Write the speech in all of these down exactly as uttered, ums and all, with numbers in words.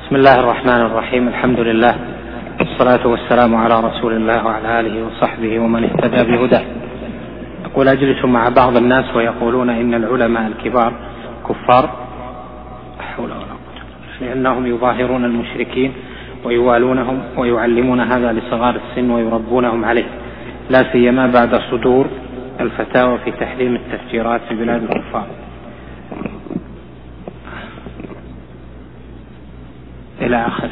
بسم الله الرحمن الرحيم. الحمد لله والصلاة والسلام على رسول الله وعلى آله وصحبه ومن اهتدى بهداه. أقول أجلس مع بعض الناس ويقولون إن العلماء الكبار كفار، لأنهم يظاهرون المشركين ويوالونهم ويعلمون هذا لصغار السن ويربونهم عليه، لا سيما بعد صدور الفتاوى في تحريم التفجيرات في بلاد الكفار إلى آخره.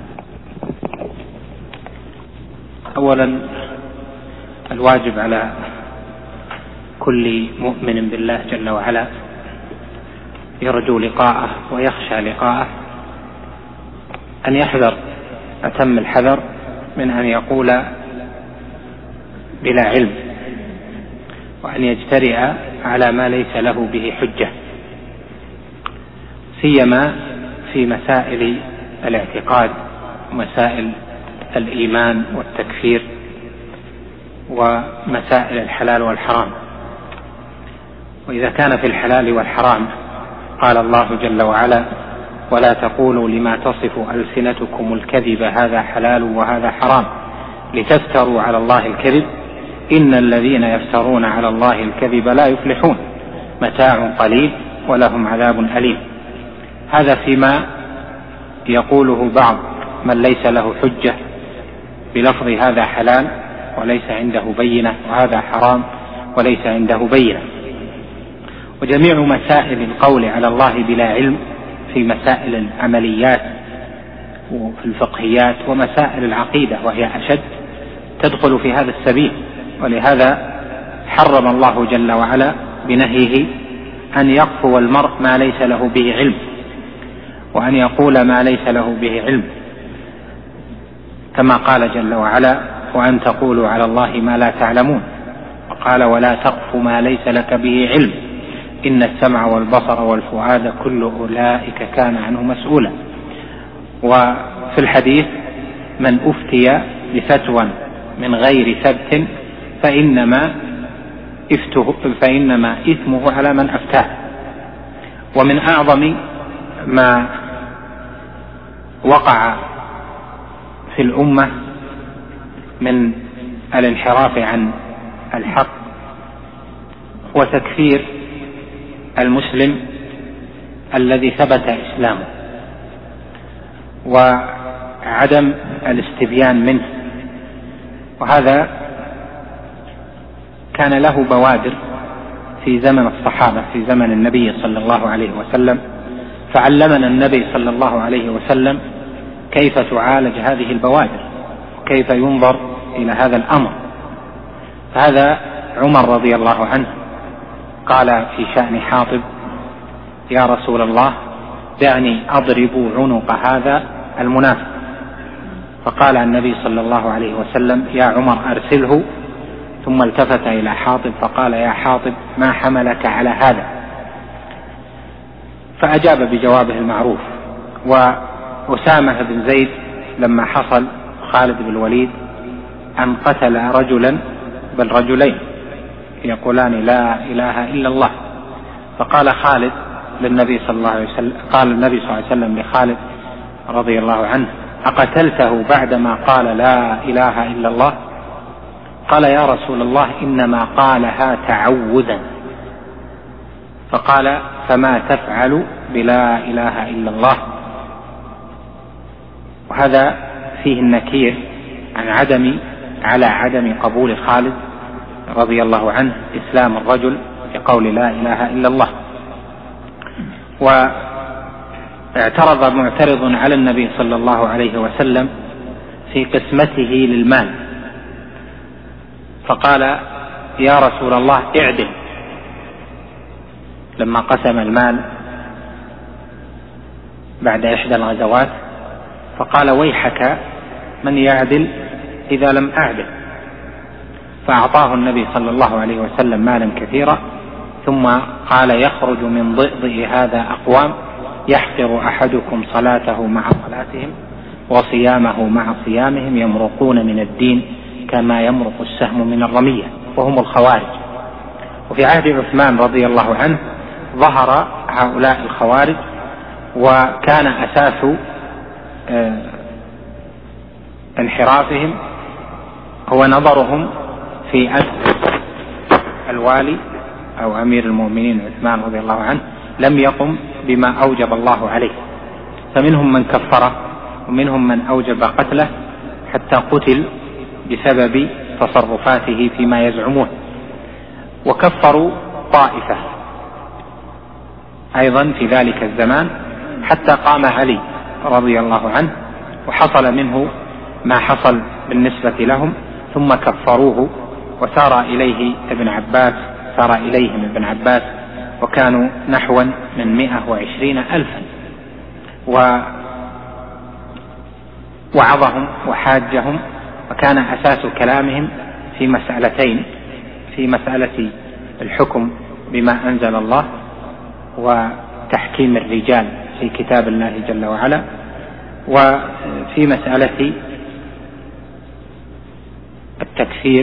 أولا، الواجب على كل مؤمن بالله جل وعلا يرجو لقاءه ويخشى لقاءه أن يحذر أتم الحذر من أن يقول بلا علم، وأن يجترئ على ما ليس له به حجة، سيما في مسائل الاعتقاد ومسائل الإيمان والتكفير ومسائل الحلال والحرام. وإذا كان في الحلال والحرام قال الله جل وعلا: ولا تقولوا لما تصف ألسنتكم الكذب هذا حلال وهذا حرام لتفتروا على الله الكذب إن الذين يفترون على الله الكذب لا يفلحون متاع قليل ولهم عذاب أليم. هذا فيما يقوله بعض من ليس له حجة بلفظ هذا حلال وليس عنده بينة، وهذا حرام وليس عنده بينة. وجميع مسائل القول على الله بلا علم في مسائل العمليات وفي الفقهيات ومسائل العقيدة وهي أشد تدخل في هذا السبيل، ولهذا حرم الله جل وعلا بنهيه أن يقفو المرء ما ليس له به علم، وأن يقول ما ليس له به علم، كما قال جل وعلا: وأن تقولوا على الله ما لا تعلمون. وقال: ولا تقف ما ليس لك به علم إن السمع والبصر والفؤاد كل أولئك كان عنه مسؤولا. وفي الحديث: من أفتي بفتوى من غير ثبت فإنما فإنما إثمه على من أفتاه. ومن أعظم ما وقع في الأمة من الانحراف عن الحق هو تكفير المسلم الذي ثبت إسلامه وعدم الاستبيان منه. وهذا كان له بوادر في زمن الصحابة، في زمن النبي صلى الله عليه وسلم، فعلمنا النبي صلى الله عليه وسلم كيف تعالج هذه البوادر وكيف ينظر إلى هذا الأمر. فهذا عمر رضي الله عنه قال في شأن حاطب: يا رسول الله دعني أضرب عنق هذا المنافق. فقال النبي صلى الله عليه وسلم: يا عمر أرسله. ثم التفت إلى حاطب فقال: يا حاطب ما حملك على هذا؟ فأجاب بجوابه المعروف. وأسامة بن زيد لما حصل خالد بن الوليد أن قتل رجلا بل رجلين يقولان لا إله إلا الله، فقال خالد للنبي صلى الله عليه وسلم قال النبي صلى الله عليه وسلم لخالد رضي الله عنه: أقتلته بعدما قال لا إله إلا الله؟ قال: يا رسول الله إنما قالها تعوذا. فقال: فما تفعل بلا إله إلا الله؟ وهذا فيه النكير عن عدم على عدم قبول خالد رضي الله عنه إسلام الرجل بقول لا إله إلا الله. واعترض معترض على النبي صلى الله عليه وسلم في قسمته للمال، فقال: يا رسول الله اعدل. لما قسم المال بعد إحدى الغزوات فقال: ويحك من يعدل إذا لم أعدل. فأعطاه النبي صلى الله عليه وسلم مالا كثيرا، ثم قال: يخرج من ضئضئ هذا أقوام يحقر أحدكم صلاته مع صلاتهم وصيامه مع صيامهم يمرقون من الدين كما يمرق السهم من الرمية، وهم الخوارج. وفي عهد عثمان رضي الله عنه ظهر هؤلاء الخوارج، وكان أساس انحرافهم هو نظرهم في أن الوالي أو أمير المؤمنين عثمان رضي الله عنه لم يقم بما أوجب الله عليه، فمنهم من كفره ومنهم من أوجب قتله حتى قتل بسبب تصرفاته فيما يزعمون. وكفروا طائفة أيضا في ذلك الزمان حتى قام علي رضي الله عنه وحصل منه ما حصل بالنسبة لهم، ثم كفروه وسار إليه ابن عباس سار إليهم ابن عباس وكانوا نحوا من مئة وعشرين ألفا، ووعظهم وحاجهم، وكان أساس كلامهم في مسألتين: في مسألة الحكم بما أنزل الله وتحكيم الرجال في كتاب الله جل وعلا، وفي مسألة التكفير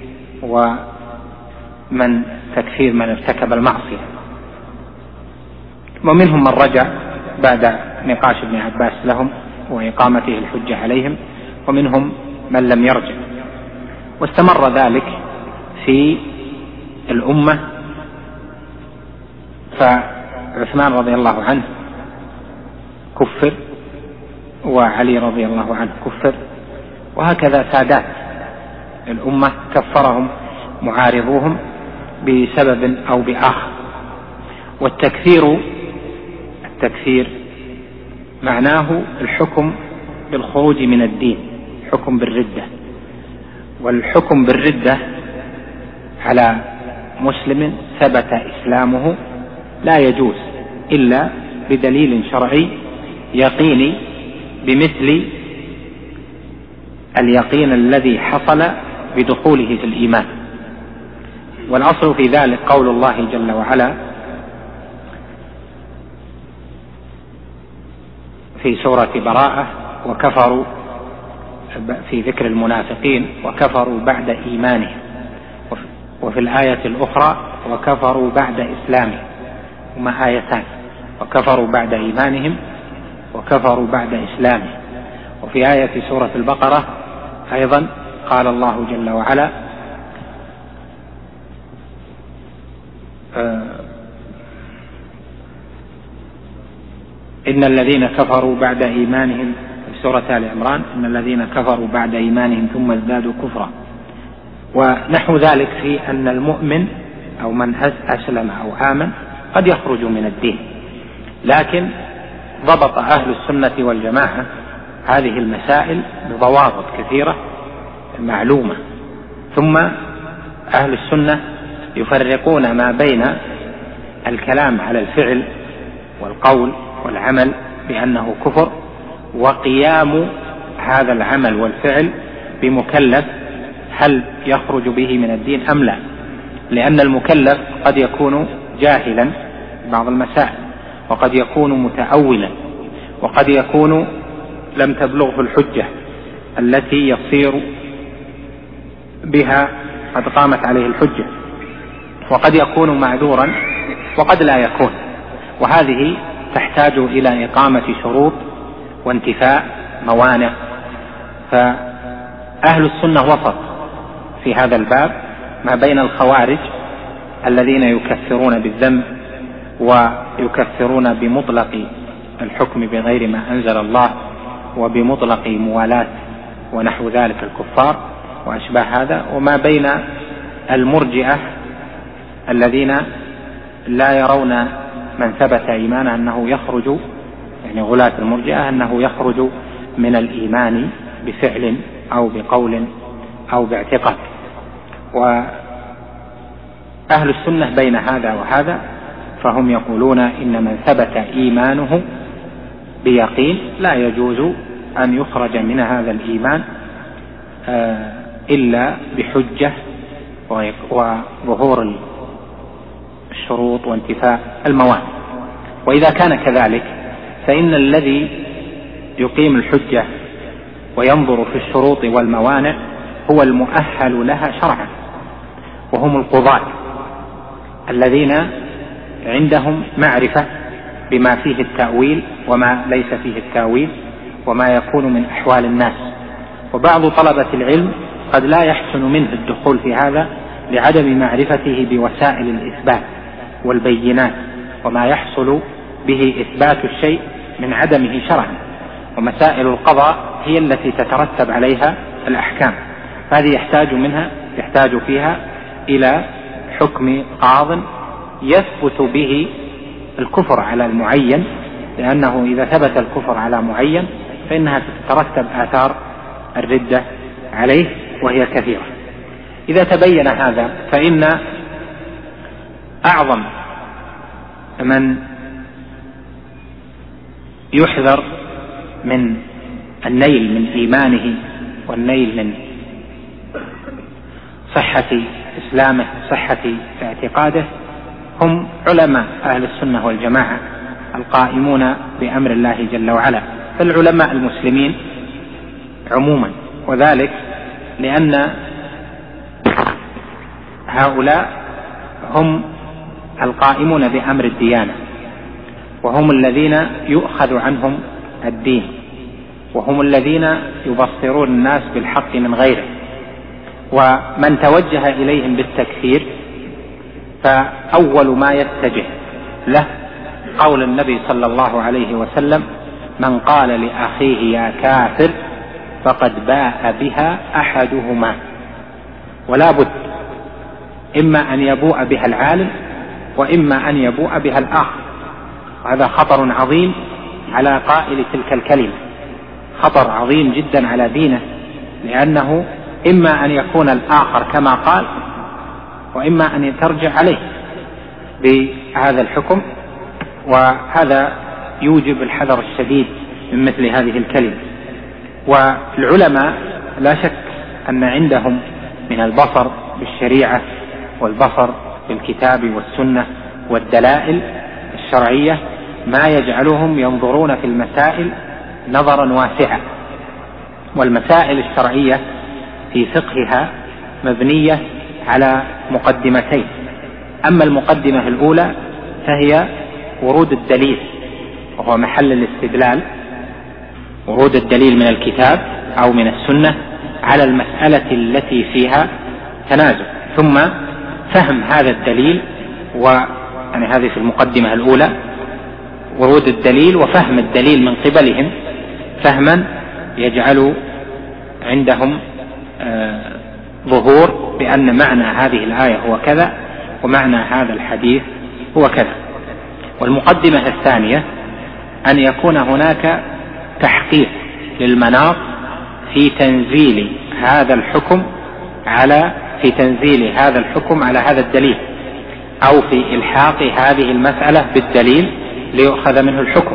ومن تكفير من ارتكب المعصية. ومنهم من رجع بعد نقاش ابن عباس لهم وإقامته الحجة عليهم، ومنهم من لم يرجع. واستمر ذلك في الأمة، فعثمان رضي الله عنه كفر وعلي رضي الله عنه كفر، وهكذا سادات الأمة كفرهم معارضوهم بسبب أو بآخر. والتكفير التكفير معناه الحكم بالخروج من الدين، حكم بالردة. والحكم بالردة على مسلم ثبت إسلامه لا يجوز إلا بدليل شرعي يقيني بمثل اليقين الذي حصل بدخوله في الإيمان. والأصل في ذلك قول الله جل وعلا في سورة براءة: وكفروا، في ذكر المنافقين: وكفروا بعد إيمانهم. وفي الآية الأخرى: وكفروا بعد إسلامهم. هما آيتان: وكفروا بعد إيمانهم وكفروا بعد إسلامهم. وفي آية سورة البقرة أيضا قال الله جل وعلا: إن الذين كفروا بعد إيمانهم، في سورة آل عمران: إن الذين كفروا بعد إيمانهم ثم ازدادوا كفرا. ونحو ذلك في أن المؤمن أو من أسلم أو آمن قد يخرج من الدين، لكن ضبط أهل السنة والجماعة هذه المسائل بضوابط كثيرة معلومة. ثم أهل السنة يفرقون ما بين الكلام على الفعل والقول والعمل بأنه كفر، وقيام هذا العمل والفعل بمكلف هل يخرج به من الدين أم لا. لأن المكلف قد يكون جاهلا بعض المسائل، وقد يكون متأولا، وقد يكون لم تبلغه الحجة التي يصير بها قد قامت عليه الحجة، وقد يكون معذورا وقد لا يكون. وهذه تحتاج إلى إقامة شروط وانتفاء موانع. فأهل السنة وسط في هذا الباب ما بين الخوارج الذين يكفرون بالذنب ويكفرون بمطلق الحكم بغير ما أنزل الله وبمطلق موالاة ونحو ذلك الكفار وأشباه هذا، وما بين المرجئة الذين لا يرون من ثبت إيمانه أنه يخرج، يعني غلاة المرجئة، أنه يخرج من الإيمان بفعل أو بقول أو باعتقاد. وأهل السنة بين هذا وهذا، فهم يقولون إن من ثبت إيمانه بيقين لا يجوز أن يخرج من هذا الإيمان إلا بحجة وظهور الشروط وانتفاء الموانع. وإذا كان كذلك فإن الذي يقيم الحجة وينظر في الشروط والموانع هو المؤهل لها شرعا، وهم القضاة الذين عندهم معرفة بما فيه التأويل وما ليس فيه التأويل، وما يكون من أحوال الناس. وبعض طلبة العلم قد لا يحسن منه الدخول في هذا لعدم معرفته بوسائل الإثبات والبينات وما يحصل به إثبات الشيء من عدمه شرعا، ومسائل القضاء هي التي تترتب عليها الأحكام، هذه يحتاج منها يحتاج فيها إلى حكم قاض يثبت به الكفر على المعين، لأنه إذا ثبت الكفر على معين فإنها تترتب آثار الردة عليه وهي كثيرة. إذا تبين هذا فإن أعظم من يحذر من النيل من إيمانه والنيل من صحة إسلامه صحة اعتقاده هم علماء أهل السنة والجماعة القائمون بأمر الله جل وعلا، فالعلماء المسلمين عموما، وذلك لأن هؤلاء هم القائمون بأمر الديانة، وهم الذين يؤخذ عنهم الدين، وهم الذين يبصرون الناس بالحق من غيره. ومن توجه إليهم بالتكفير فأول ما يتجه له قول النبي صلى الله عليه وسلم: من قال لأخيه يا كافر فقد باء بها أحدهما. ولا بد إما أن يبوء بها العالم وإما أن يبوء بها الآخر، وهذا خطر عظيم على قائل تلك الكلمة، خطر عظيم جدا على دينه، لأنه إما أن يكون الآخر كما قال وإما أن ترجع عليه بهذا الحكم، وهذا يوجب الحذر الشديد من مثل هذه الكلمة. والعلماء لا شك أن عندهم من البصر بالشريعة والبصر بالكتاب والسنة والدلائل الشرعية ما يجعلهم ينظرون في المسائل نظرا واسعا. والمسائل الشرعية في فقهها مبنية على مقدمتين: أما المقدمة الأولى فهي ورود الدليل، وهو محل الاستدلال، ورود الدليل من الكتاب أو من السنة على المسألة التي فيها تنازع، ثم فهم هذا الدليل، و يعني هذه في المقدمة الأولى ورود الدليل وفهم الدليل من قبلهم فهما يجعل عندهم آه ظهور بأن معنى هذه الآية هو كذا ومعنى هذا الحديث هو كذا. والمقدمة الثانية أن يكون هناك تحقيق للمناط في تنزيل هذا الحكم على في تنزيل هذا الحكم على هذا الدليل، أو في إلحاق هذه المسألة بالدليل ليؤخذ منه الحكم.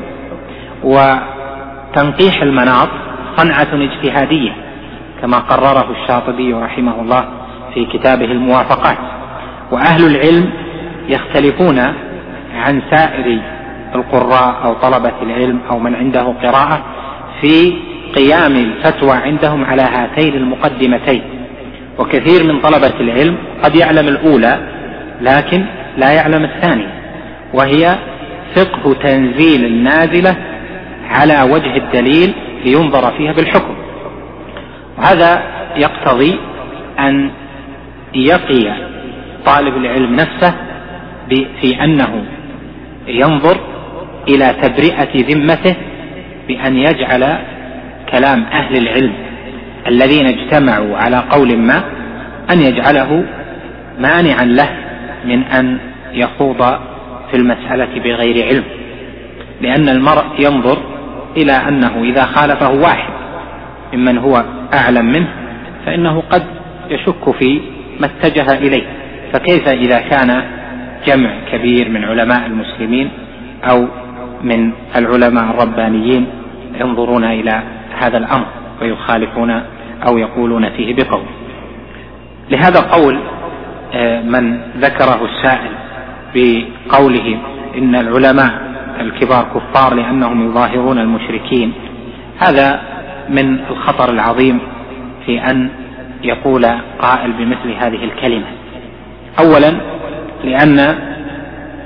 وتنقيح المناط صنعة اجتهادية كما قرره الشاطبي رحمه الله في كتابه الموافقات. وأهل العلم يختلفون عن سائر القراء أو طلبة العلم أو من عنده قراءة في قيام الفتوى عندهم على هاتين المقدمتين. وكثير من طلبة العلم قد يعلم الأولى لكن لا يعلم الثانية، وهي فقه تنزيل النازلة على وجه الدليل لينظر فيها بالحكم. وهذا يقتضي أن يقي طالب العلم نفسه في أنه ينظر إلى تبرئة ذمته بأن يجعل كلام أهل العلم الذين اجتمعوا على قول ما أن يجعله مانعا له من أن يخوض في المسألة بغير علم، لأن المرء ينظر إلى أنه إذا خالفه واحد ممن هو أعلم منه فإنه قد يشك في ما اتجه إليه، فكيف إذا كان جمع كبير من علماء المسلمين أو من العلماء الربانيين ينظرون إلى هذا الأمر ويخالفون أو يقولون فيه بقول. لهذا قول من ذكره السائل بقوله إن العلماء الكبار كفار لأنهم يظاهرون المشركين، هذا من الخطر العظيم في أن يقول قائل بمثل هذه الكلمة. أولا لأن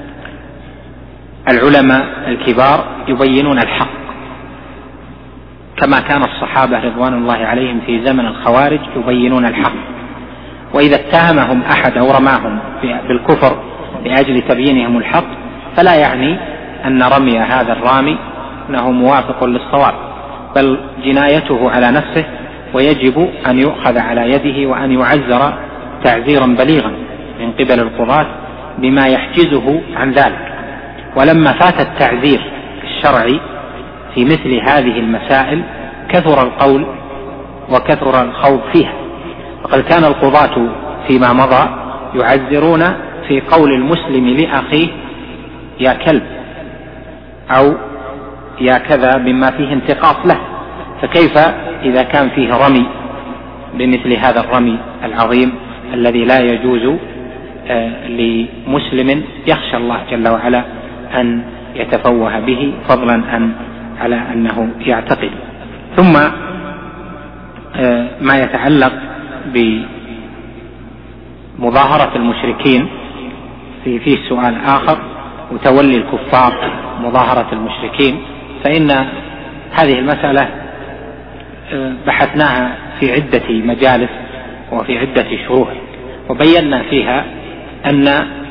العلماء الكبار يبينون الحق كما كان الصحابة رضوان الله عليهم في زمن الخوارج يبينون الحق، وإذا اتهمهم أحد أو رماهم بالكفر لأجل تبيينهم الحق فلا يعني أن رمي هذا الرامي أنه موافق للصواب، بل جنايته على نفسه، ويجب أن يؤخذ على يده وأن يعزر تعزيرا بليغا من قبل القضاة بما يحجزه عن ذلك. ولما فات التعزير الشرعي في مثل هذه المسائل كثر القول وكثر الخوض فيها، وقد كان القضاة فيما مضى يعزرون في قول المسلم لأخيه يا كلب أو يا كذا بما فيه انتقاص له، فكيف إذا كان فيه رمي بمثل هذا الرمي العظيم الذي لا يجوز لمسلم يخشى الله جل وعلا أن يتفوه به، فضلا أن على أنه يعتقد. ثم ما يتعلق بمظاهرة المشركين في فيه سؤال آخر، وتولي الكفار مظاهرة المشركين، فإن هذه المسألة بحثناها في عدة مجالس وفي عدة شروح، وبينا فيها أن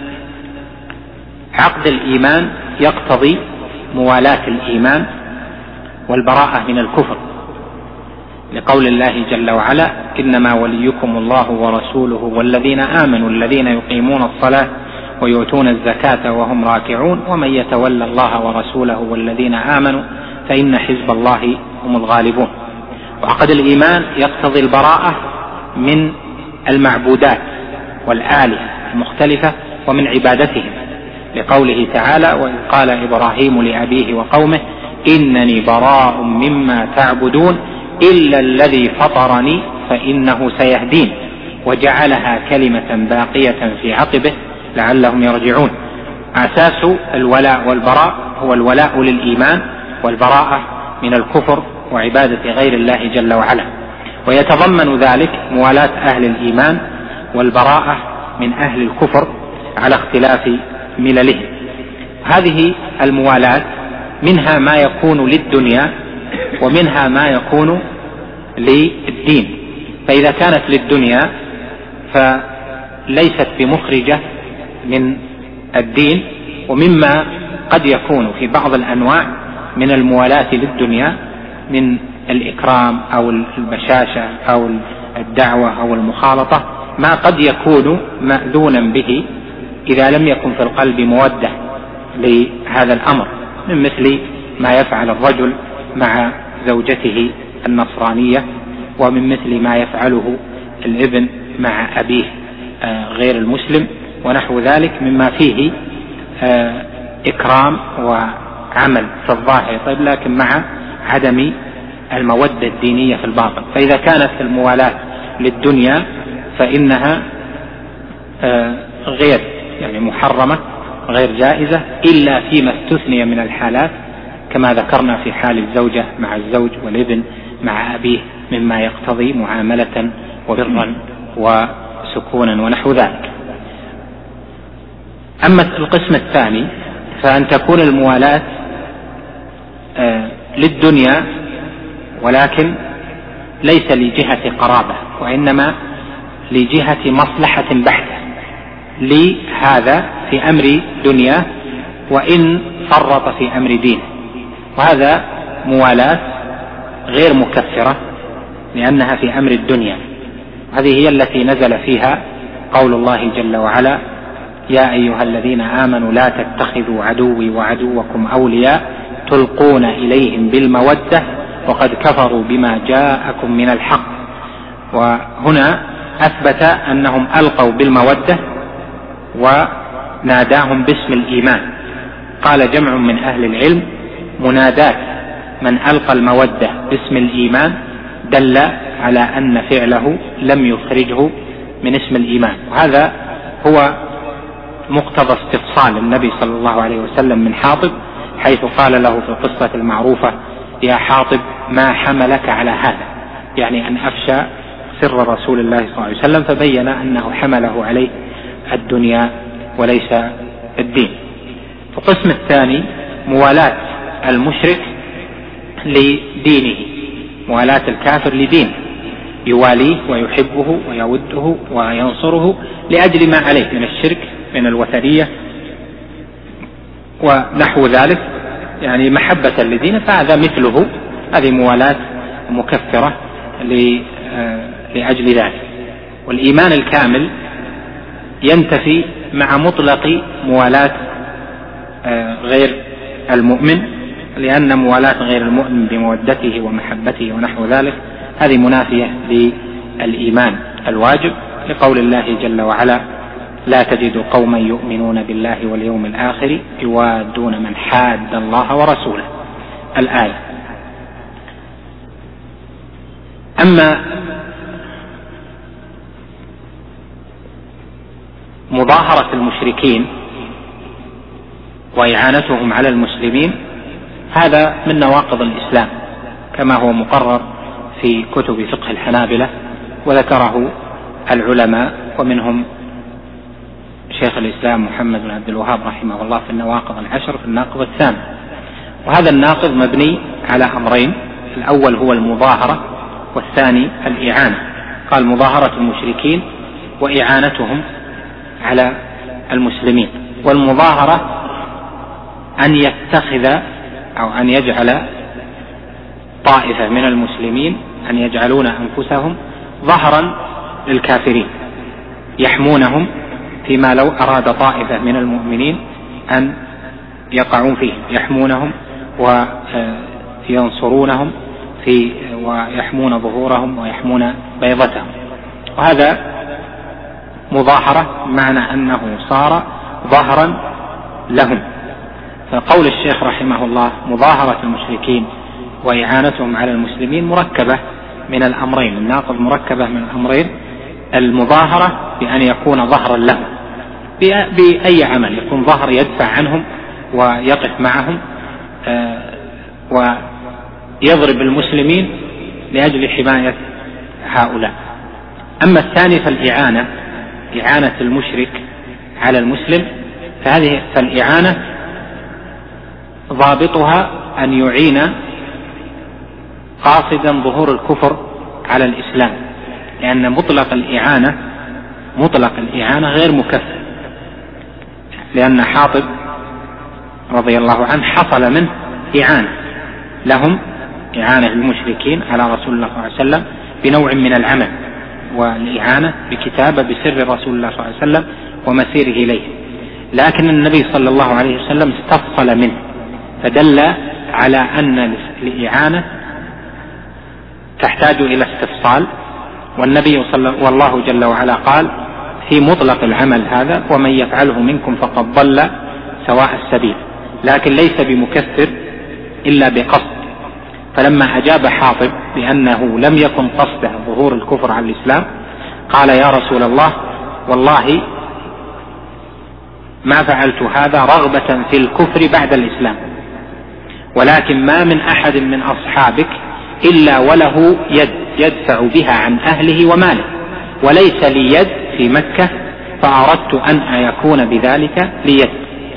عقد الإيمان يقتضي موالاة الإيمان والبراءة من الكفر، لقول الله جل وعلا إنما وليكم الله ورسوله والذين آمنوا الذين يقيمون الصلاة ويؤتون الزكاة وهم راكعون ومن يتولى الله ورسوله والذين آمنوا فإن حزب الله هم الغالبون. وعقد الإيمان يقتضي البراءة من المعبودات والآلهة المختلفة ومن عبادتهم، لقوله تعالى وإذ قال إبراهيم لأبيه وقومه إنني براء مما تعبدون إلا الذي فطرني فإنه سيهدين وجعلها كلمة باقية في عقبه لعلهم يرجعون. أساس الولاء والبراء هو الولاء للإيمان والبراءة من الكفر وعبادة غير الله جل وعلا، ويتضمن ذلك موالاة أهل الإيمان والبراءة من أهل الكفر على اختلاف مللهم. هذه الموالاة منها ما يكون للدنيا ومنها ما يكون للدين، فإذا كانت للدنيا فليست بمخرجة من الدين، ومما قد يكون في بعض الأنواع من الموالاة للدنيا من الإكرام أو البشاشة أو الدعوة أو المخالطة ما قد يكون مأذونا به إذا لم يكن في القلب مودة لهذا الأمر، من مثل ما يفعل الرجل مع زوجته النصرانية، ومن مثل ما يفعله الابن مع أبيه غير المسلم ونحو ذلك مما فيه إكرام وعمل في الظاهر، طيب لكن مع عدم المودة الدينية في الباطن. فإذا كانت الموالاة للدنيا فإنها غير يعني محرمة غير جائزة إلا فيما استثني من الحالات كما ذكرنا في حال الزوجة مع الزوج والابن مع أبيه مما يقتضي معاملة وبرا وسكونا ونحو ذلك. أما القسم الثاني فأن تكون الموالاة للدنيا ولكن ليس لجهة قرابة، وإنما لجهة مصلحة بحتة لهذا في أمر دنيا وإن فرط في أمر دين، وهذا موالاة غير مكفرة لأنها في أمر الدنيا. هذه هي التي نزل فيها قول الله جل وعلا يا أيها الذين آمنوا لا تتخذوا عدوي وعدوكم أولياء تلقون إليهم بالمودة وقد كفروا بما جاءكم من الحق. وهنا أثبت أنهم ألقوا بالمودة وناداهم باسم الإيمان. قال جمع من أهل العلم منادات من ألقى المودة باسم الإيمان دل على أن فعله لم يخرجه من اسم الإيمان، وهذا هو مقتضى استفصال النبي صلى الله عليه وسلم من حاطب حيث قال له في القصة المعروفة يا حاطب ما حملك على هذا، يعني أن أفشى سر رسول الله صلى الله عليه وسلم، فبين أنه حمله عليه الدنيا وليس الدين. القسم الثاني موالاة المشرك لدينه، موالاة الكافر لدين، يواليه ويحبه ويوده وينصره لأجل ما عليه من الشرك من الوثنية ونحو ذلك، يعني محبة لدينه، فهذا مثله، هذه موالاة مكفرة لأجل ذلك. والإيمان الكامل ينتفي مع مطلق موالاة غير المؤمن، لأن موالاة غير المؤمن بمودته ومحبته ونحو ذلك هذه منافية للإيمان الواجب، لقول الله جل وعلا: لا تجد قوما يؤمنون بالله واليوم الآخر يوادون من حاد الله ورسوله، الآية. أما مظاهرة المشركين وإعانتهم على المسلمين هذا من نواقض الإسلام كما هو مقرر في كتب فقه الحنابلة، وذكره العلماء ومنهم شيخ الإسلام محمد بن عبد الوهاب رحمه الله في النواقض العشر في الناقض الثامن. وهذا الناقض مبني على أمرين: الأول هو المظاهرة، والثاني الإعانة. قال: مظاهرة المشركين وإعانتهم على المسلمين. والمظاهرة أن يتخذ أو أن يجعل طائفة من المسلمين أن يجعلون أنفسهم ظهرا للكافرين يحمونهم فيما لو أراد طائفة من المؤمنين أن يقعون فيه، يحمونهم وينصرونهم في ويحمون ظهورهم ويحمون بيضتهم. وهذا مظاهرة معنى أنه صار ظهرا لهم. فقول الشيخ رحمه الله: مظاهرة المشركين وإعانتهم على المسلمين مركبة من الأمرين، الناقض مركبة من الأمرين: المظاهرة بأن يكون ظهرا لهم بأي عمل، يكون ظهر يدفع عنهم ويقف معهم ويضرب المسلمين لأجل حماية هؤلاء. أما الثاني فالإعانة، إعانة المشرك على المسلم، فهذه فالإعانة ضابطها أن يعين قاصدا ظهور الكفر على الإسلام، لأن مطلق الإعانة مطلق الإعانة غير مكفر، لأن حاطب رضي الله عنه حصل منه إعانة لهم، إعانة المشركين على رسول الله صلى الله عليه وسلم بنوع من العمل والإعانة بكتابة بسر رسول الله صلى الله عليه وسلم ومسيره إليه، لكن النبي صلى الله عليه وسلم استفصل منه فدل على أن الإعانة تحتاج إلى استفصال. والنبي صلى والله جل وعلا قال في مطلق العمل هذا: ومن يفعله منكم فقد ضل سواء السبيل، لكن ليس بمكفر إلا بقصد. فلما أجاب حاطب بأنه لم يكن قصده ظهور الكفر على الإسلام قال: يا رسول الله والله ما فعلت هذا رغبة في الكفر بعد الإسلام، ولكن ما من أحد من أصحابك إلا وله يد يدفع بها عن أهله وماله، وليس لي يد في مكة، فأردت أن أكون بذلك لي يد.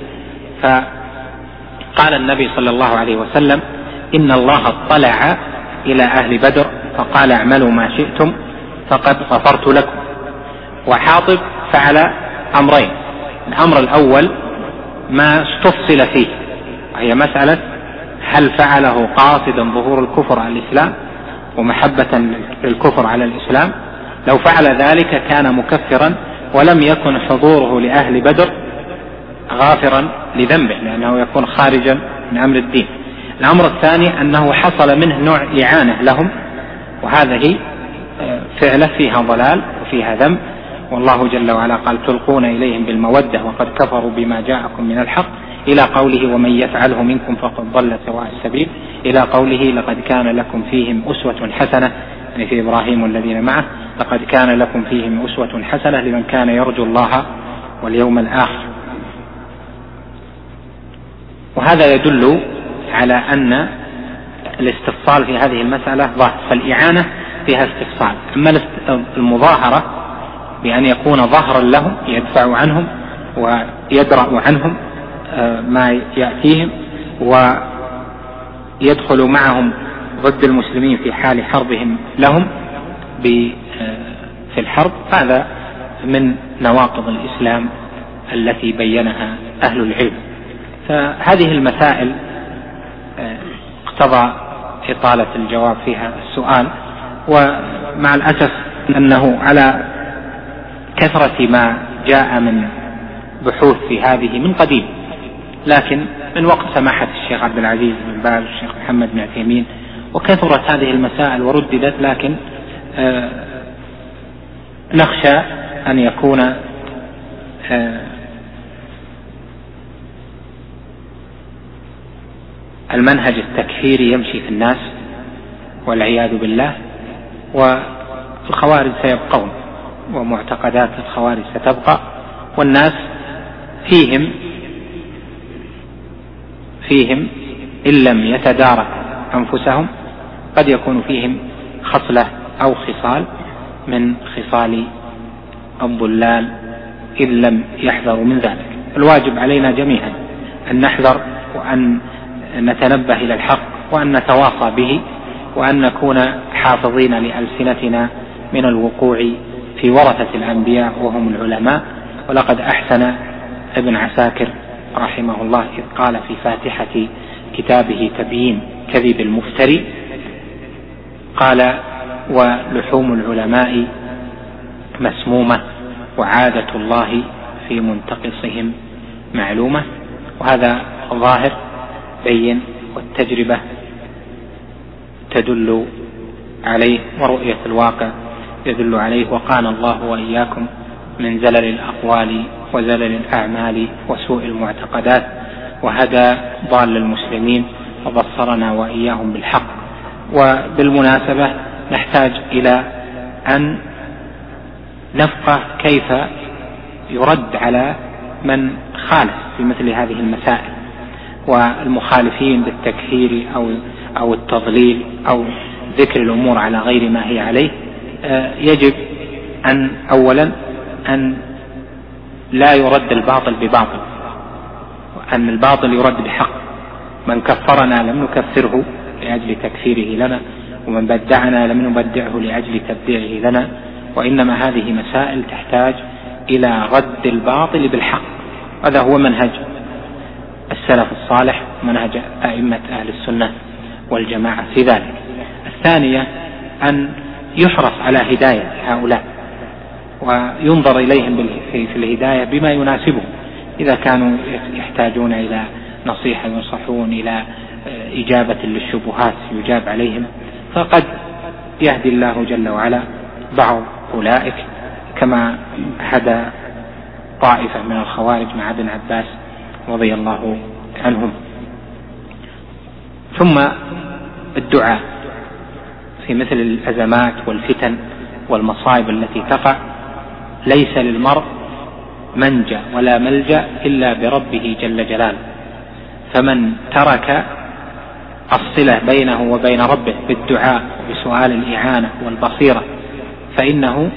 فقال النبي صلى الله عليه وسلم: إن الله اطلع إلى أهل بدر فقال: اعملوا ما شئتم فقد غفرت لكم. وحاطب فعل أمرين: الأمر الأول ما استفصل فيه، وهي مسألة هل فعله قاصدا ظهور الكفر على الإسلام ومحبة للكفر على الإسلام؟ لو فعل ذلك كان مكفرا، ولم يكن حضوره لأهل بدر غافرا لذنبه، لأنه يكون خارجا من أمر الدين. الأمر الثاني أنه حصل منه نوع إعانة لهم، وهذه فعلة فيها ضلال وفيها ذنب، والله جل وعلا قال: تلقون إليهم بالمودة وقد كفروا بما جاءكم من الحق، إلى قوله: ومن يفعله منكم فقد ضل سواء السبيل، إلى قوله: لقد كان لكم فيهم أسوة حسنة، يعني في إبراهيم والذين معه، لقد كان لكم فيهم أسوة حسنة لمن كان يرجو الله واليوم الآخر. وهذا يدل على أن الاستفصال في هذه المسألة ظاهر، فالإعانة فيها استفصال. أما المظاهرة بأن يكون ظهرا لهم يدفع عنهم ويدرأ عنهم ما يأتيهم ويدخل معهم ضد المسلمين في حال حربهم لهم في الحرب، هذا من نواقض الإسلام التي بينها أهل العلم. فهذه المسائل اقتضى إطالة الجواب فيها السؤال، ومع الأسف أنه على كثرة ما جاء من بحوث في هذه من قديم، لكن من وقت سماحة الشيخ عبد العزيز بن باز والشيخ محمد بن عثيمين وكثرت هذه المسائل ورددت، لكن آه نخشى أن يكون آه المنهج التكفيري يمشي في الناس والعياذ بالله، والخوارج سيبقون ومعتقدات الخوارج ستبقى، والناس فيهم فيهم إن لم يتدارك أنفسهم قد يكون فيهم خصلة أو خصال من خصال الضلال إن لم يحذروا من ذلك. الواجب علينا جميعا أن نحذر وأن نتنبه إلى الحق وأن نتواصى به وأن نكون حافظين لألسنتنا من الوقوع في ورثة الأنبياء وهم العلماء. ولقد أحسن ابن عساكر رحمه الله إذ قال في فاتحة كتابه تبيين كذب المفتري، قال: ولحوم العلماء مسمومة وعادة الله في منتقصهم معلومة. وهذا ظاهر بين، والتجربة تدل عليه ورؤية الواقع يدل عليه. وقال الله وإياكم من زلل الأقوال وزلل الأعمال وسوء المعتقدات، وهدى ضال المسلمين وبصرنا وإياهم بالحق. وبالمناسبة نحتاج إلى أن نفقه كيف يرد على من خالف في مثل هذه المسائل، والمخالفين بالتكفير أو أو التضليل أو ذكر الأمور على غير ما هي عليه. يجب أن أولا أن لا يرد الباطل بباطل، وأن الباطل يرد بحق. من كفرنا لم نكفره لأجل تكفيره لنا، ومن بدعنا لم نبدعه لأجل تبديعه لنا، وإنما هذه مسائل تحتاج إلى رد الباطل بالحق. هذا هو منهج السلف الصالح، منهج أئمة أهل السنة والجماعة في ذلك. الثانية أن يحرص على هداية هؤلاء وينظر إليهم في الهداية بما يناسبهم. إذا كانوا يحتاجون إلى نصيحة ينصحون، إلى إجابة للشبهات يجاب عليهم، فقد يهدي الله جل وعلا بعض أولئك كما هدى طائفة من الخوارج مع ابن عباس رضي الله عنهم. ثم الدعاء في مثل الأزمات والفتن والمصائب التي تقع. ليس للمرء منجا ولا ملجا إلا بربه جل جلاله، فمن ترك الصلة بينه وبين ربه بالدعاء وبسؤال الإعانة والبصيرة فإنه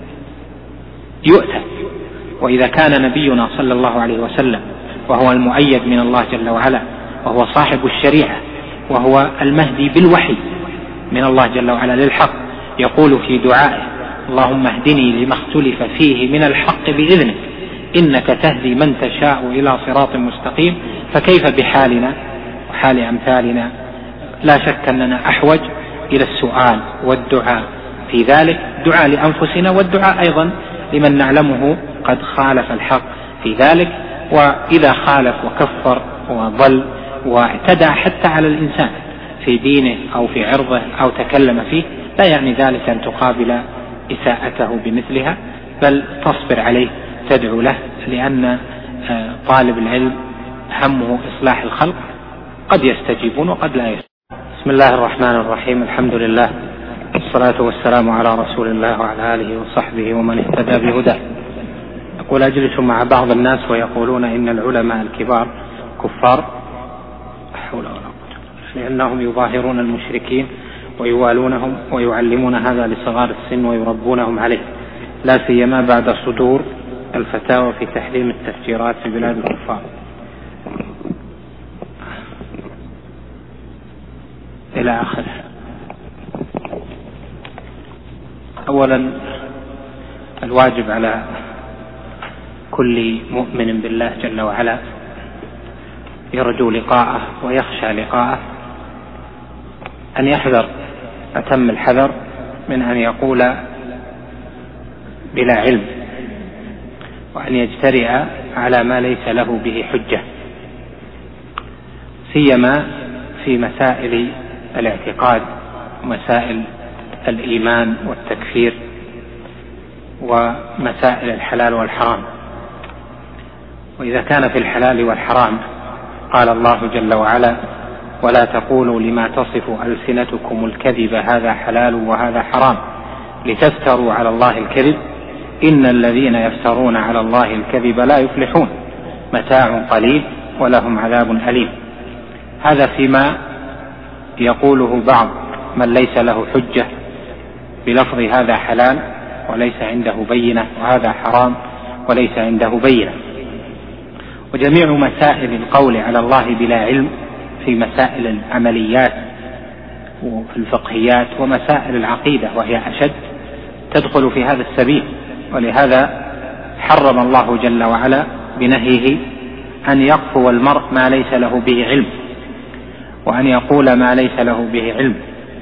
يؤتى. وإذا كان نبينا صلى الله عليه وسلم وهو المؤيد من الله جل وعلا وهو صاحب الشريعة وهو المهدي بالوحي من الله جل وعلا للحق، يقول في دعائه: اللهم اهدني لما اختلف فيه من الحق بإذنك إنك تهدي من تشاء إلى صراط مستقيم. فكيف بحالنا وحال أمثالنا؟ لا شك أننا أحوج إلى السؤال والدعاء في ذلك، دعاء لأنفسنا والدعاء أيضا لمن نعلمه قد خالف الحق في ذلك. وإذا خالف وكفر وضل واعتدى حتى على الإنسان في دينه أو في عرضه أو تكلم فيه، لا يعني ذلك أن تقابل إساءته بمثلها، بل تصبر عليه تدعو له، لأن طالب العلم همه إصلاح الخلق، قد يستجيبون وقد لا يستجيبون. بسم الله الرحمن الرحيم، الحمد لله والصلاة والسلام على رسول الله وعلى آله وصحبه ومن اهتدى بهداه. أقول: أجلس مع بعض الناس ويقولون إن العلماء الكبار كفار، حول ولا قوة، لأنهم يظاهرون المشركين ويوالونهم ويعلمون هذا لصغار السن ويربونهم عليه، لا سيما بعد صدور الفتاوى في تحريم التفجيرات في بلاد الكفار إلى آخره. أولا الواجب على كل مؤمن بالله جل وعلا يرجو لقاءه ويخشى لقاءه أن يحذر أتم الحذر من أن يقول بلا علم، وأن يجترئ على ما ليس له به حجة، سيما في مسائل الاعتقاد ومسائل الإيمان والتكفير ومسائل الحلال والحرام. وإذا كان في الحلال والحرام قال الله جل وعلا: ولا تقولوا لما تصف ألسنتكم الكذب هذا حلال وهذا حرام لتفتروا على الله الكذب إن الذين يفترون على الله الكذب لا يفلحون متاع قليل ولهم عذاب أليم. هذا فيما يقوله بعض من ليس له حجة بلفظ هذا حلال وليس عنده بينة، وهذا حرام وليس عنده بينة. وجميع مسائل القول على الله بلا علم في مسائل العمليات وفي الفقهيات ومسائل العقيدة وهي أشد تدخل في هذا السبيل، ولهذا حرم الله جل وعلا بنهيه أن يقفو المرء ما ليس له به علم، وأن يقول ما ليس له به علم،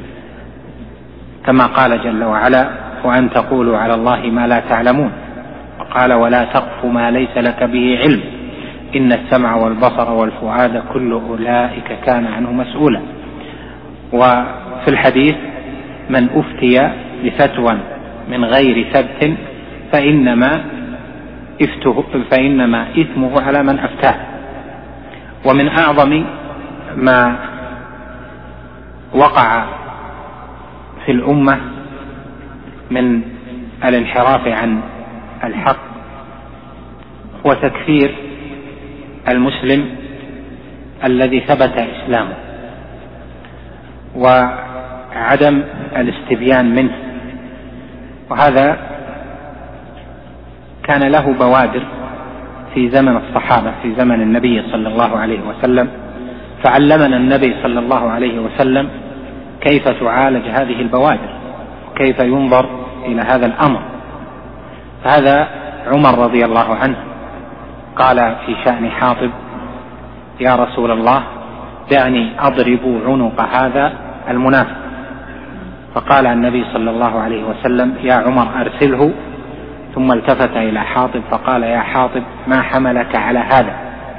كما قال جل وعلا: وأن تقولوا على الله ما لا تعلمون. وقال: ولا تقف ما ليس لك به علم إن السمع والبصر والفؤاد كل أولئك كان عنه مسؤولا. وفي الحديث: من أفتي بفتوى من غير ثبت فإنما فإنما إثمه على من أفتاه. ومن أعظم ما وقع في الأمة من الانحراف عن الحق هو تكفير المسلم الذي ثبت إسلامه وعدم الاستبيان منه. وهذا كان له بوادر في زمن الصحابة، في زمن النبي صلى الله عليه وسلم، فعلمنا النبي صلى الله عليه وسلم كيف تعالج هذه البوادر وكيف ينظر إلى هذا الأمر. فهذا عمر رضي الله عنه قال في شأن حاطب: يا رسول الله دعني أضرب عنق هذا المنافق. فقال النبي صلى الله عليه وسلم: يا عمر أرسله. ثم التفت إلى حاطب فقال: يا حاطب ما حملك على هذا؟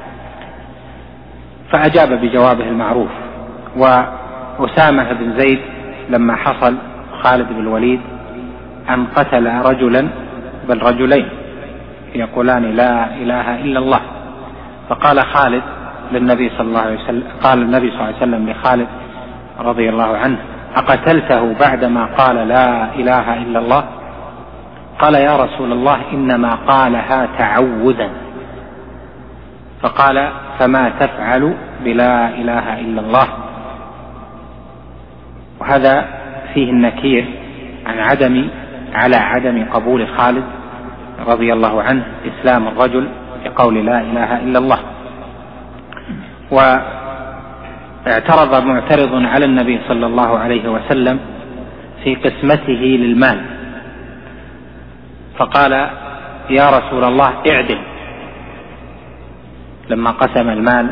فأجاب بجوابه المعروف. وأسامة بن زيد لما حصل خالد بن الوليد أن قتل رجلا بل رجلين يقولان لا إله إلا الله، فقال خالد للنبي صلى الله عليه وسلم قال النبي صلى الله عليه وسلم لخالد رضي الله عنه: أقتلته بعدما قال لا إله إلا الله؟ قال: يا رسول الله إنما قالها تعوذا. فقال: فما تفعل بلا إله إلا الله؟ وهذا فيه النكير عن عدم على عدم قبول خالد رضي الله عنه إسلام الرجل بقول لا إله إلا الله. واعترض معترض على النبي صلى الله عليه وسلم في قسمته للمال، فقال: يا رسول الله اعدل. لما قسم المال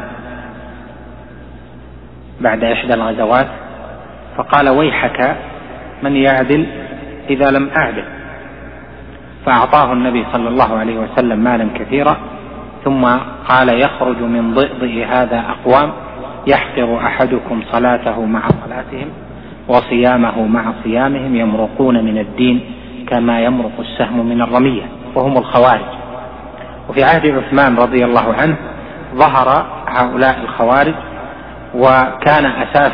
بعد إحدى الغزوات فقال: ويحك من يعدل إذا لم أعدل. فأعطاه النبي صلى الله عليه وسلم مالا كثيرا، ثم قال: يخرج من ضئضئ هذا أقوام يحقر أحدكم صلاته مع صلاتهم وصيامه مع صيامهم يمرقون من الدين كما يمرق السهم من الرمية، وهم الخوارج. وفي عهد عثمان رضي الله عنه ظهر هؤلاء الخوارج، وكان أساس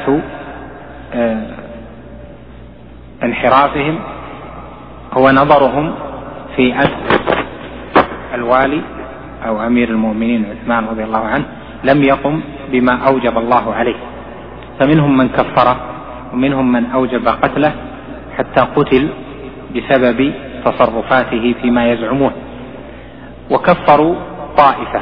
انحرافهم هو نظرهم في أن الوالي أو أمير المؤمنين عثمان رضي الله عنه لم يقم بما أوجب الله عليه، فمنهم من كفره ومنهم من أوجب قتله حتى قتل بسبب تصرفاته فيما يزعمون. وكفروا طائفة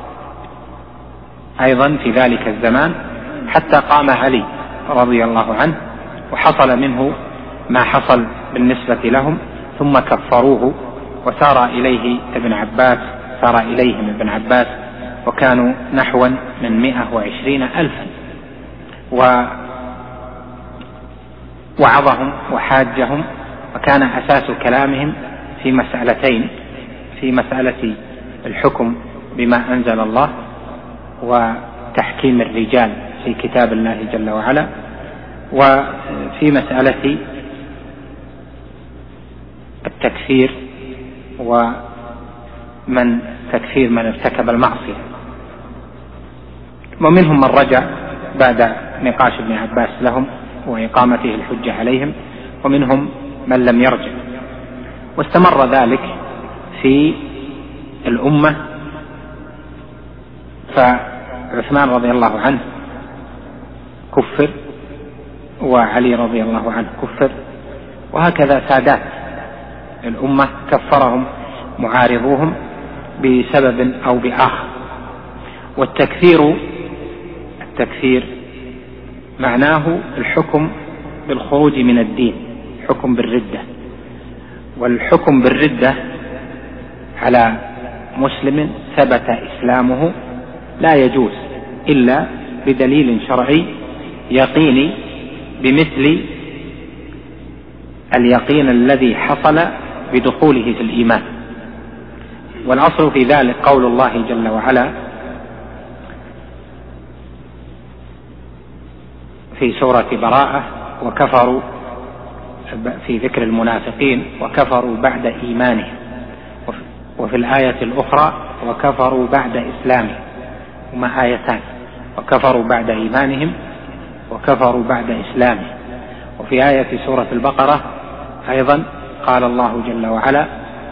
أيضا في ذلك الزمان حتى قام علي رضي الله عنه وحصل منه ما حصل بالنسبة لهم، ثم كفروه، وسار إليه ابن عباس سار إليهم ابن عباس وكانوا نحوا من مئة وعشرين ألفا، ووعظهم وحاجهم، وكان أساس كلامهم في مسألتين: في مسألة الحكم بما أنزل الله وتحكيم الرجال في كتاب الله جل وعلا، وفي مسألة التكفير ومن تكفير من ارتكب المعصية. ومنهم من رجع بعد نقاش ابن عباس لهم وإقامته الحجة عليهم، ومنهم من لم يرجع. واستمر ذلك في الأمة، فعثمان رضي الله عنه كفر، وعلي رضي الله عنه كفر، وهكذا سادات الأمة كفرهم معارضوهم بسبب أو بآخر. والتكفير التكفير معناه الحكم بالخروج من الدين، حكم بالردة. والحكم بالردة على مسلم ثبت إسلامه لا يجوز إلا بدليل شرعي يقيني بمثل اليقين الذي حصل بدخوله في الإيمان. والأصل في ذلك قول الله جل وعلا في سورة براءة: وكفروا، في ذكر المنافقين: وكفروا بعد إيمانهم. وفي الآية الأخرى: وكفروا بعد إسلامهم. هما آيتان: وكفروا بعد إيمانهم وكفروا بعد إسلامهم. وفي آية سورة البقرة أيضا قال الله جل وعلا: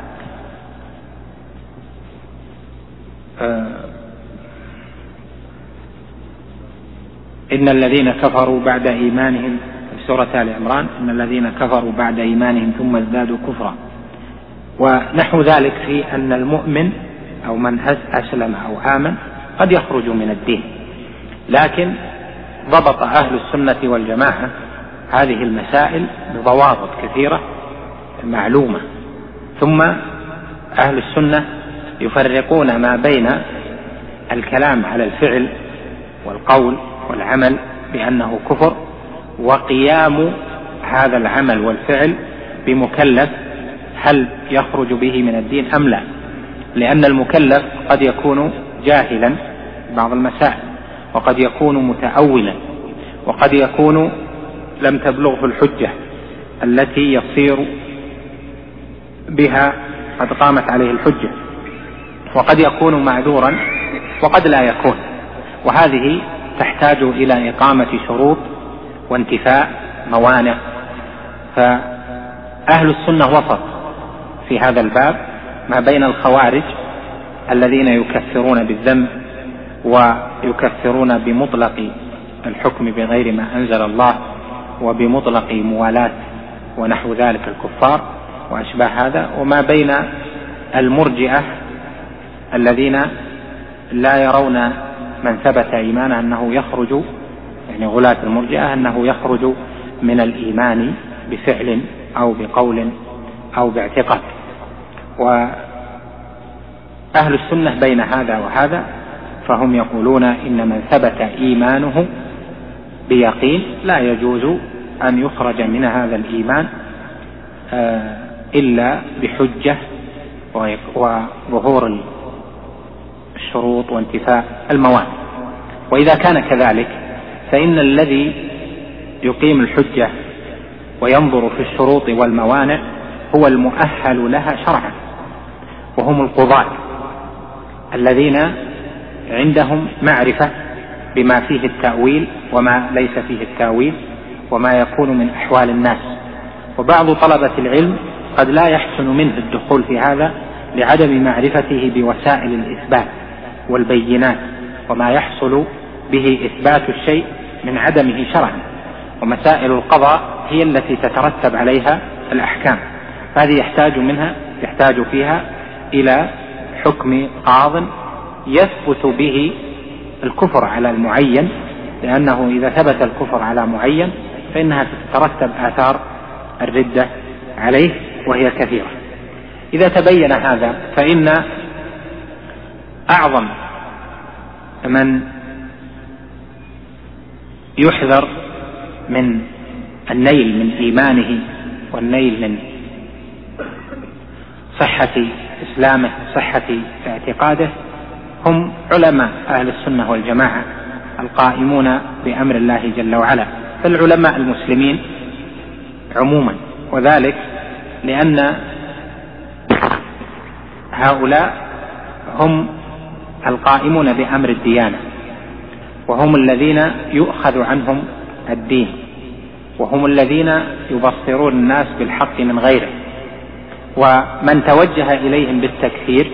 إن الذين كفروا بعد إيمانهم، في سورة آل عمران: إن الذين كفروا بعد إيمانهم ثم ازدادوا كفرا. ونحو ذلك في أن المؤمن أو من أسلم أو آمن قد يخرج من الدين، لكن ضبط أهل السنة والجماعة هذه المسائل بضوابط كثيرة معلومة. ثم أهل السنة يفرقون ما بين الكلام على الفعل والقول والعمل بأنه كفر، وقيام هذا العمل والفعل بمكلف هل يخرج به من الدين أم لا. لأن المكلف قد يكون جاهلا بعض المسائل، وقد يكون متأولا، وقد يكون لم تبلغه الحجة التي يصير بها قد قامت عليه الحجة، وقد يكون معذورا وقد لا يكون. وهذه تحتاج إلى إقامة شروط وانتفاء موانع. فأهل السنة وسط في هذا الباب ما بين الخوارج الذين يكفرون بالذنب ويكفرون بمطلق الحكم بغير ما أنزل الله وبمطلق موالاة ونحو ذلك الكفار وأشباه هذا، وما بين المرجئة الذين لا يرون من ثبت إيمانه أنه يخرج، يعني غلاة المرجئة، أنه يخرج من الإيمان بفعل أو بقول أو باعتقاد. وأهل السنة بين هذا وهذا، فهم يقولون إن من ثبت إيمانه بيقين لا يجوز أن يخرج من هذا الإيمان إلا بحجة وظهور الشروط وانتفاء الموانع. وإذا كان كذلك فإن الذي يقيم الحجة وينظر في الشروط والموانع هو المؤهل لها شرعا، وهم القضاة الذين عندهم معرفة بما فيه التأويل وما ليس فيه التأويل وما يكون من أحوال الناس. وبعض طلبة العلم قد لا يحسن منه الدخول في هذا لعدم معرفته بوسائل الإثبات والبينات وما يحصل به إثبات الشيء من عدمه شرعا، ومسائل القضاء هي التي تترتب عليها الأحكام، هذه يحتاج منها يحتاج فيها إلى حكم قاض يثبت به الكفر على المعين، لأنه إذا ثبت الكفر على معين فإنها تترتب آثار الردة عليه، وهي كثيرة. إذا تبين هذا فإن أعظم من يحذر من النيل من إيمانه والنيل من صحة إسلامه وصحة اعتقاده هم علماء أهل السنة والجماعة القائمون بأمر الله جل وعلا، فالعلماء المسلمين عموما، وذلك لأن هؤلاء هم القائمون بأمر الديانة، وهم الذين يؤخذ عنهم الدين، وهم الذين يبصرون الناس بالحق من غيره. ومن توجه إليهم بالتكفير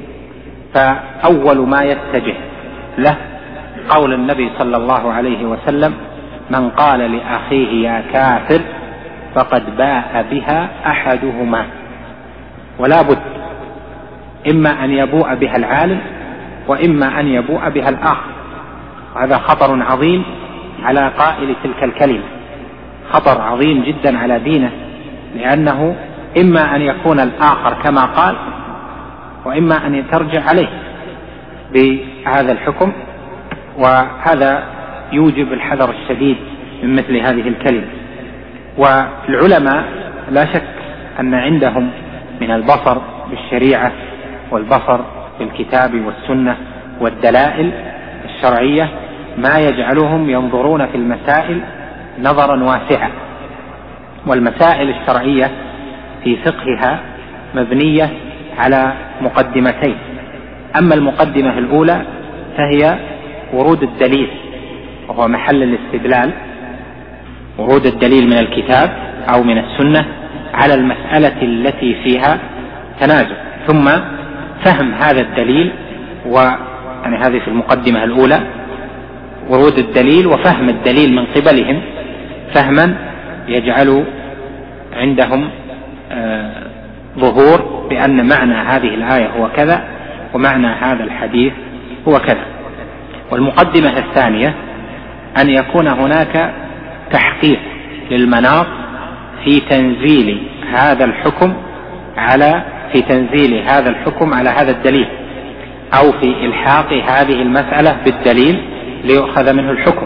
فأول ما يتجه له قول النبي صلى الله عليه وسلم: من قال لأخيه يا كافر فقد باء بها أحدهما. ولا بد إما أن يبوء بها العالم وإما أن يبوء بها الآخر، وهذا خطر عظيم على قائل تلك الكلمة، خطر عظيم جدا على دينه، لأنه إما أن يكون الآخر كما قال وإما أن ترجع عليه بهذا الحكم، وهذا يوجب الحذر الشديد من مثل هذه الكلمة. والعلماء لا شك أن عندهم من البصر بالشريعة والبصر بالكتاب والسنة والدلائل الشرعية ما يجعلهم ينظرون في المسائل نظرا واسعا. والمسائل الشرعية في فقهها مبنية على مقدمتين: أما المقدمة الأولى فهي ورود الدليل، وهو محل الاستدلال، ورود الدليل من الكتاب أو من السنة على المسألة التي فيها تنازع، ثم فهم هذا الدليل، و يعني هذه في المقدمة الأولى ورود الدليل وفهم الدليل من قبلهم فهما يجعل عندهم آه ظهور بأن معنى هذه الآية هو كذا ومعنى هذا الحديث هو كذا. والمقدمة الثانية أن يكون هناك تحقيق للمناط في تنزيل هذا الحكم على في تنزيل هذا الحكم على هذا الدليل، أو في إلحاق هذه المسألة بالدليل ليؤخذ منه الحكم.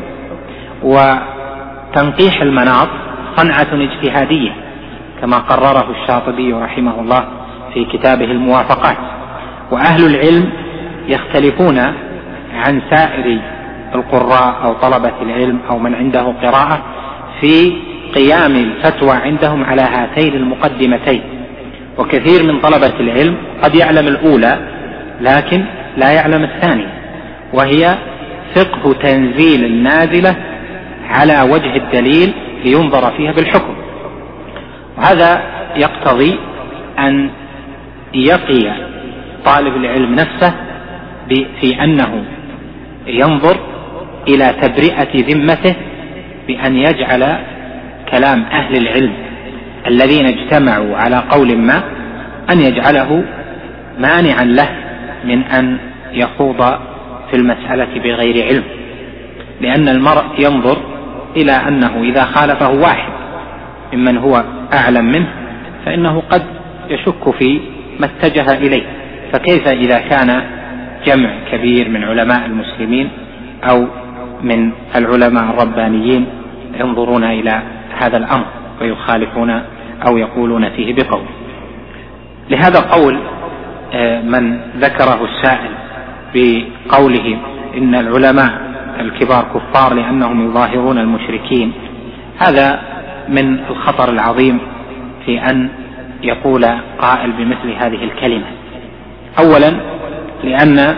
وتنقيح المناط صنعة اجتهادية كما قرره الشاطبي رحمه الله في كتابه الموافقات. وأهل العلم يختلفون عن سائر القراء أو طلبة العلم أو من عنده قراءة في قيام الفتوى عندهم على هاتين المقدمتين. وكثير من طلبة العلم قد يعلم الأولى لكن لا يعلم الثانية، وهي فقه تنزيل النازلة على وجه الدليل لينظر فيها بالحكم. وهذا يقتضي أن يقي طالب العلم نفسه في أنه ينظر إلى تبرئة ذمته بأن يجعل كلام أهل العلم الذين اجتمعوا على قول ما أن يجعله مانعا له من أن يخوض في المسألة بغير علم، لأن المرء ينظر إلى أنه إذا خالفه واحد ممن هو أعلم منه فإنه قد يشك في ما اتجه إليه، فكيف إذا كان جمع كبير من علماء المسلمين أو من العلماء الربانيين ينظرون إلى هذا الأمر ويخالفون أو يقولون فيه بقول. لهذا قول من ذكره السائل بقوله إن العلماء الكبار كفار لأنهم يظاهرون المشركين، هذا من الخطر العظيم في أن يقول قائل بمثل هذه الكلمة. أولا لأن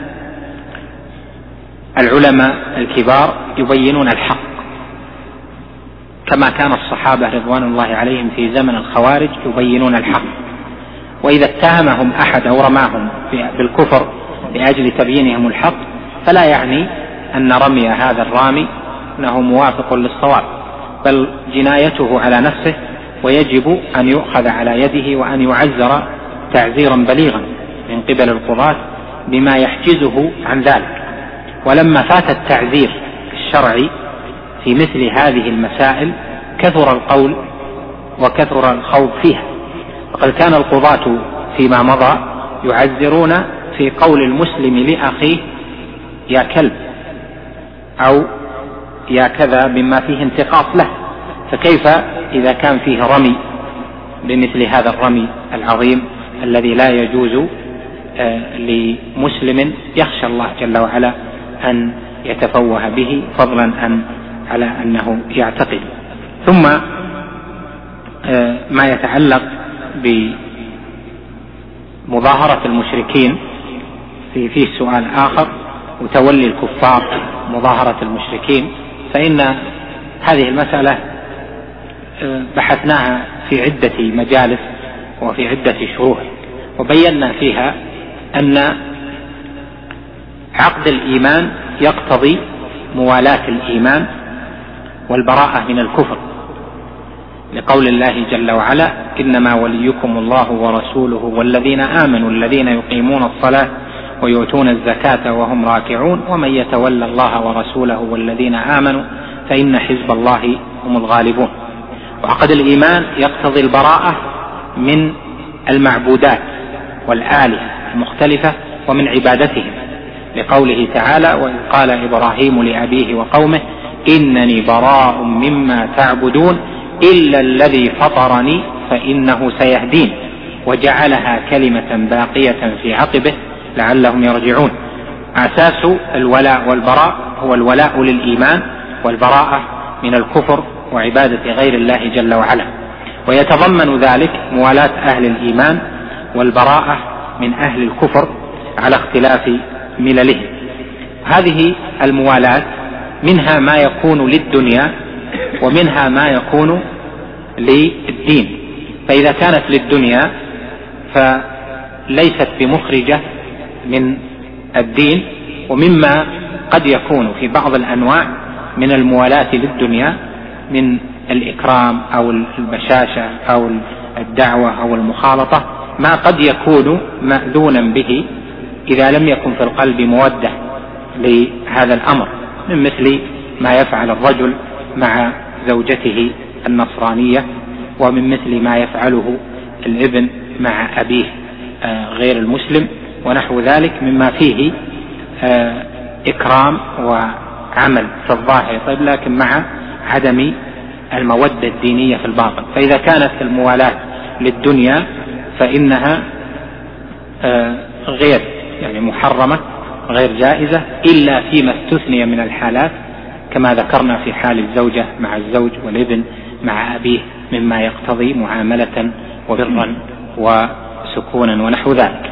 العلماء الكبار يبينون الحق كما كان الصحابة رضوان الله عليهم في زمن الخوارج يبينون الحق، وإذا اتهمهم أحد أو رماهم بالكفر لأجل تبيينهم الحق فلا يعني أن رمي هذا الرامي أنه موافق للصواب، بل جنايته على نفسه، ويجب أن يؤخذ على يده وأن يعزر تعزيرا بليغا من قبل القضاة بما يحجزه عن ذلك. ولما فات التعزير الشرعي في مثل هذه المسائل كثر القول وكثر الخوض فيها، وقد كان القضاة فيما مضى يعذرون في قول المسلم لأخيه يا كلب أو يا كذا مما فيه انتقاص له، فكيف إذا كان فيه رمي بمثل هذا الرمي العظيم الذي لا يجوز لمسلم يخشى الله جل وعلا أن يتفوه به، فضلا أن على أنه يعتقد. ثم ما يتعلق بمظاهرة المشركين في فيه سؤال آخر، وتولي الكفار مظاهرة المشركين، فإن هذه المسألة بحثناها في عدة مجالس وفي عدة شروح، وبينا فيها أن عقد الإيمان يقتضي موالاة الإيمان والبراءة من الكفر، لقول الله جل وعلا إنما وليكم الله ورسوله والذين آمنوا الذين يقيمون الصلاة ويؤتون الزكاة وهم راكعون ومن يتولى الله ورسوله والذين آمنوا فإن حزب الله هم الغالبون. وعقد الإيمان يقتضي البراءة من المعبودات والآلهة المختلفة ومن عبادتهم، لقوله تعالى وإذ قال إبراهيم لأبيه وقومه إنني براء مما تعبدون إلا الذي فطرني فإنه سيهدين وجعلها كلمة باقية في عقبه لعلهم يرجعون. أساس الولاء والبراء هو الولاء للإيمان والبراءة من الكفر وعبادة غير الله جل وعلا، ويتضمن ذلك موالاة أهل الإيمان والبراءة من أهل الكفر على اختلاف مللهم. هذه الموالاة منها ما يكون للدنيا ومنها ما يكون للدين، فإذا كانت للدنيا فليست بمخرجة من الدين، ومما قد يكون في بعض الأنواع من الموالاة للدنيا من الإكرام أو البشاشة أو الدعوة أو المخالطة ما قد يكون مأذونا به إذا لم يكن في القلب مودة لهذا الأمر، من مثل ما يفعل الرجل مع زوجته النصرانية، ومن مثل ما يفعله الابن مع أبيه غير المسلم ونحو ذلك مما فيه إكرام وعمل في الظاهر، طيب لكن مع عدم المودة الدينية في الباطن. فإذا كانت الموالاة للدنيا فإنها غير يعني محرمة غير جائزة إلا فيما استثني من الحالات كما ذكرنا في حال الزوجة مع الزوج والابن مع أبيه مما يقتضي معاملة وبرا وسكونا ونحو ذلك.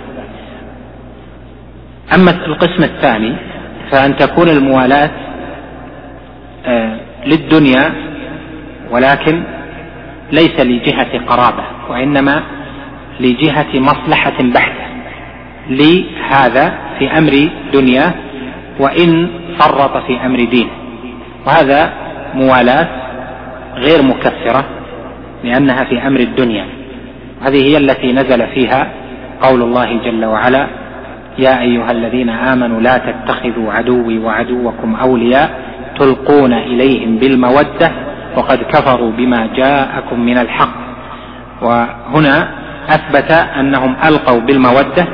أما القسم الثاني فأن تكون الموالاة للدنيا ولكن ليس لجهة قرابة وإنما لجهة مصلحة بحتة لهذا في أمر دنيا وإن فرط في أمر دين، وهذا موالاة غير مكفرة لأنها في أمر الدنيا. هذه هي التي نزل فيها قول الله جل وعلا يا أيها الذين آمنوا لا تتخذوا عدوي وعدوكم أولياء تلقون إليهم بالمودة وقد كفروا بما جاءكم من الحق. وهنا أثبت أنهم ألقوا بالمودة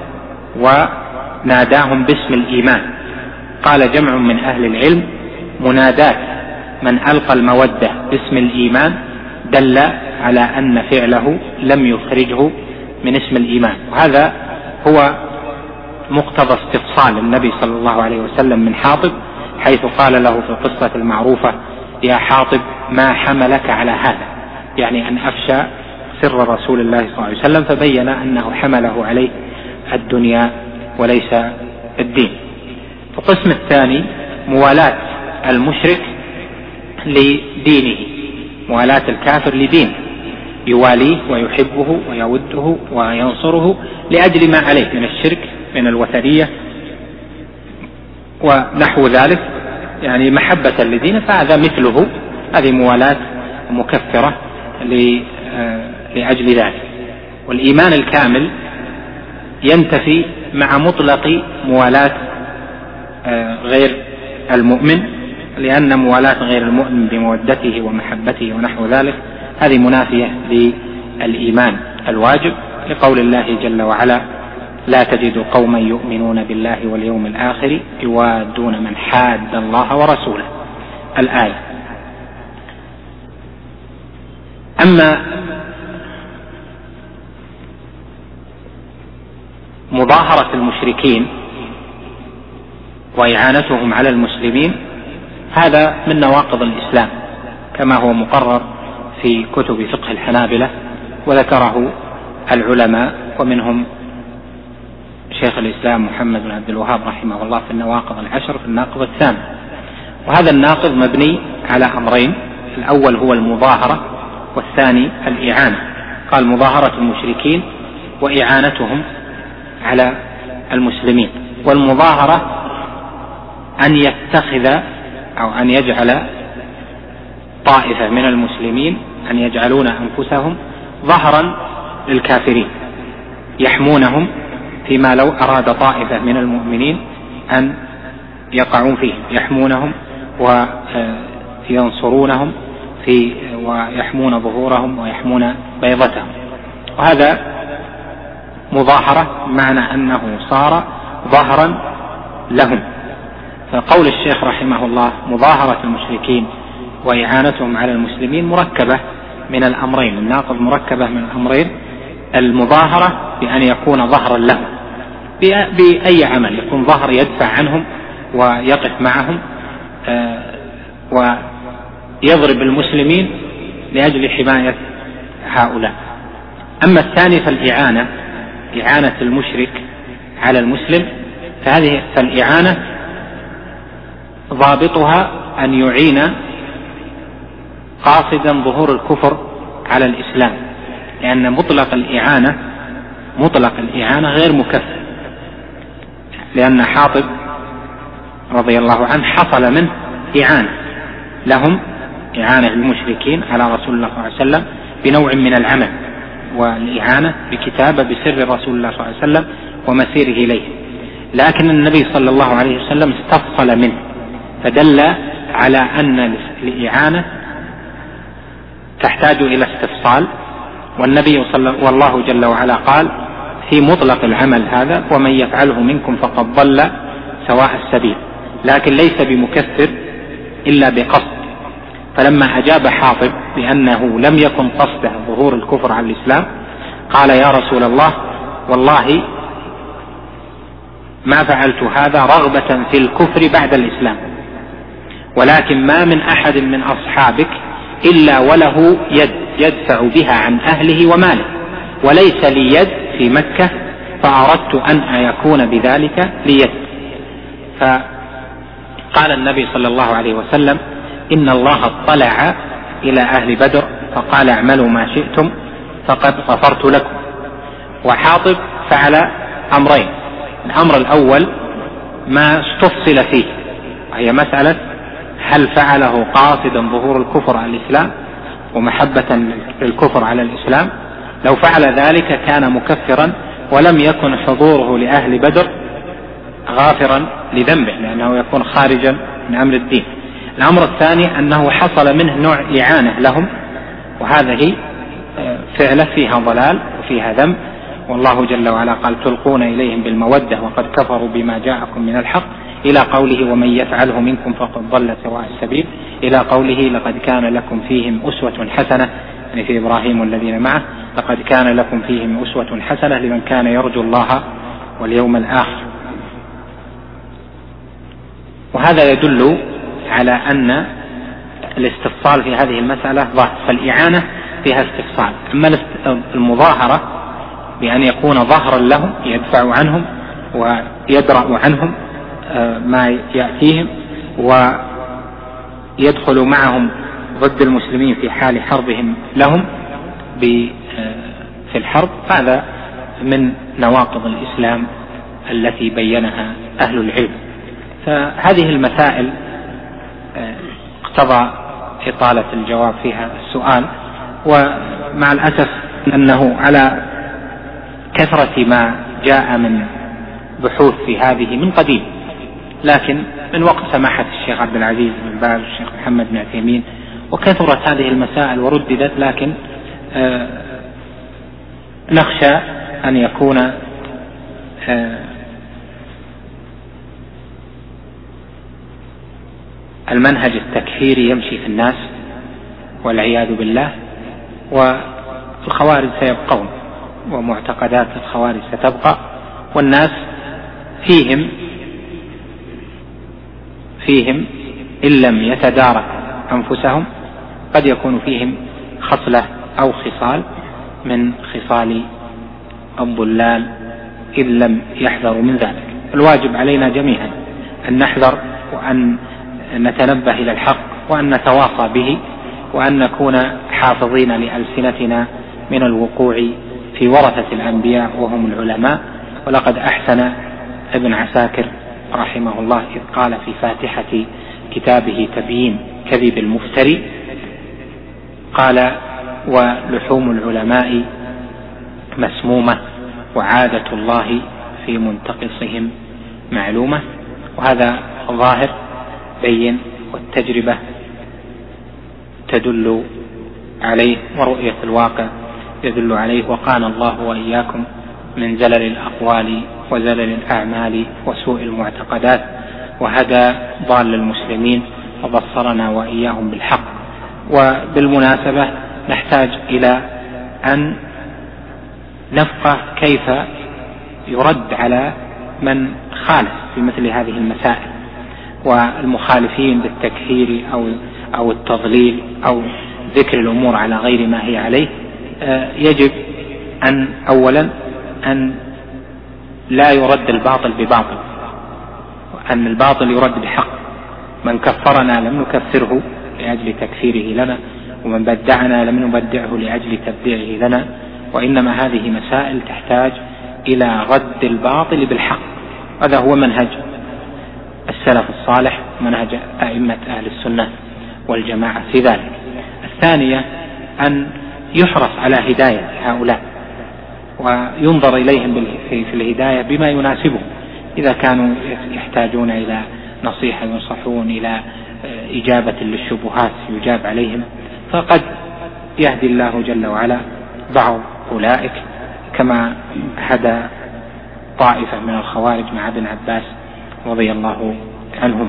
وناداهم باسم الإيمان. قال جمع من أهل العلم منادات من ألقى المودة باسم الإيمان دل على أن فعله لم يخرجه من اسم الإيمان، وهذا هو مقتضى استفصال النبي صلى الله عليه وسلم من حاطب حيث قال له في القصة المعروفة يا حاطب ما حملك على هذا، يعني أن أفشى سر رسول الله صلى الله عليه وسلم، فبين أنه حمله عليه الدنيا وليس الدين. القسم الثاني موالاة المشرك لدينه، موالاة الكافر لدينه، يواليه ويحبه ويوده وينصره لأجل ما عليه من الشرك من الوثنية ونحو ذلك، يعني محبة لدينه، فهذا مثله، هذه موالاة مكفرة لأجل ذلك. والإيمان الكامل ينتفي مع مطلق موالاة غير المؤمن، لأن موالاة غير المؤمن بمودته ومحبته ونحو ذلك هذه منافية للإيمان الواجب، لقول الله جل وعلا: لا تجد قوما يؤمنون بالله واليوم الآخر يوادون من حاد الله ورسوله، الآية. أما مظاهرة المشركين وإعانتهم على المسلمين هذا من نواقض الإسلام كما هو مقرر في كتب فقه الحنابلة، وذكره العلماء ومنهم شيخ الإسلام محمد بن عبد الوهاب رحمه الله في النواقض العشر في الناقض الثامن. وهذا الناقض مبني على أمرين: الأول هو المظاهرة، والثاني الإعانة. قال: مظاهرة المشركين وإعانتهم على المسلمين. والمظاهرة أن يتخذ أو أن يجعل طائفة من المسلمين أن يجعلون أنفسهم ظهرا للكافرين يحمونهم فيما لو أراد طائفة من المؤمنين أن يقعون فيه، يحمونهم وينصرونهم في ويحمون ظهورهم ويحمون بيضتهم. وهذا مظاهرة معنى أنه صار ظهرا لهم. فقول الشيخ رحمه الله: مظاهرة المشركين وإعانتهم على المسلمين مركبة من الأمرين، الناقض مركبة من الأمرين: المظاهرة بأن يكون ظهرا لهم بأي عمل، يكون ظهر يدفع عنهم ويقف معهم ويضرب المسلمين لأجل حماية هؤلاء. أما الثاني فالإعانة، إعانة المشرك على المسلم، فهذه فالإعانة ضابطها أن يعين قاصدا ظهور الكفر على الإسلام، لأن مطلق الإعانة مطلق الإعانة غير مكفر، لأن حاطب رضي الله عنه حصل منه إعانة لهم، إعانة المشركين على رسول الله صلى الله عليه وسلم بنوع من العمل، والإعانة بكتابة بسر رسول الله صلى الله عليه وسلم ومسيره إليه. لكن النبي صلى الله عليه وسلم استفصل منه فدل على أن الإعانة تحتاج إلى استفصال، والنبي صلى والله جل وعلا قال في مطلق العمل هذا: ومن يفعله منكم فقد ضل سواء السبيل، لكن ليس بمكفر إلا بقصد. فلما أجاب حاطب بأنه لم يكن قصده ظهور الكفر على الإسلام قال: يا رسول الله والله ما فعلت هذا رغبة في الكفر بعد الإسلام، ولكن ما من أحد من أصحابك إلا وله يد يدفع بها عن أهله وماله، وليس لي يد في مكة، فأردت أن يكون بذلك لي يد. فقال النبي صلى الله عليه وسلم: إن الله اطلع إلى أهل بدر فقال: اعملوا ما شئتم فقد غفرت لكم. وحاطب فعل أمرين: الأمر الأول ما استفصل فيه، وهي مسألة هل فعله قاصدا ظهور الكفر على الإسلام ومحبة للكفر على الإسلام؟ لو فعل ذلك كان مكفرا، ولم يكن حضوره لأهل بدر غافرا لذنبه، لأنه يكون خارجا من أمر الدين. الأمر الثاني أنه حصل منه نوع إعانة لهم، وهذه فعلة فيها ضلال وفيها ذنب، والله جل وعلا قال: تلقون إليهم بالمودة وقد كفروا بما جاءكم من الحق، إلى قوله: ومن يفعله منكم فقد ضل سواء السبيل، إلى قوله: لقد كان لكم فيهم أسوة حسنة، يعني في إبراهيم والذين معه، لقد كان لكم فيهم أسوة حسنة لمن كان يرجو الله واليوم الآخر. وهذا يدل على أن الاستفصال في هذه المسألة ظاهر، فالإعانة فيها استفصال. أما المظاهرة بأن يكون ظهرا لهم يدفع عنهم ويدرأ عنهم ما يأتيهم ويدخل معهم ضد المسلمين في حال حربهم لهم في الحرب، هذا من نواقض الإسلام التي بينها أهل العلم. فهذه المسائل اقتضى إطالة الجواب فيها السؤال، ومع الأسف أنه على كثرة ما جاء من بحوث في هذه من قديم، لكن من وقت سماحة الشيخ عبد العزيز بن باز والشيخ محمد بن عثيمين وكثرت هذه المسائل ورددت، لكن نخشى أن يكون المنهج التكفيري يمشي في الناس والعياذ بالله، والخوارج سيبقون ومعتقدات الخوارج ستبقى، والناس فيهم فيهم إن لم يتدارك أنفسهم قد يكون فيهم خصلة أو خصال من خصال الضلال إن لم يحذروا من ذلك. الواجب علينا جميعا أن نحذر وأن نتنبه إلى الحق وأن نتواصى به وأن نكون حافظين لألسنتنا من الوقوع في ورثة الأنبياء وهم العلماء. ولقد أحسن ابن عساكر رحمه الله إذ قال في فاتحة كتابه تبيين كذب المفتري، قال: ولحوم العلماء مسمومة وعادة الله في منتقصهم معلومة. وهذا ظاهر بين، والتجربة تدل عليه ورؤية الواقع يدل عليه. وقال الله وإياكم من زلل الأقوال وزلل الأعمال وسوء المعتقدات، وهدى ضال المسلمين وبصرنا وإياهم بالحق. وبالمناسبة نحتاج إلى أن نفقه كيف يرد على من خالف في مثل هذه المسائل، والمخالفين بالتكفير أو أو التضليل أو ذكر الأمور على غير ما هي عليه. يجب أن أولا أن لا يرد الباطل بباطل، وأن الباطل يرد بحق. من كفرنا لم نكفره لأجل تكفيره لنا، ومن بدعنا لم نبدعه لأجل تبديعه لنا، وإنما هذه مسائل تحتاج إلى رد الباطل بالحق. هذا هو منهج السلف الصالح، منهج أئمة أهل السنة والجماعة في ذلك. الثانية أن يحرص على هداية هؤلاء وينظر إليهم في الهداية بما يناسبهم. إذا كانوا يحتاجون إلى نصيحة ينصحون، إلى إجابة للشبهات يجاب عليهم، فقد يهدي الله جل وعلا بعض أولئك كما هدى طائفة من الخوارج مع ابن عباس رضي الله عنهم.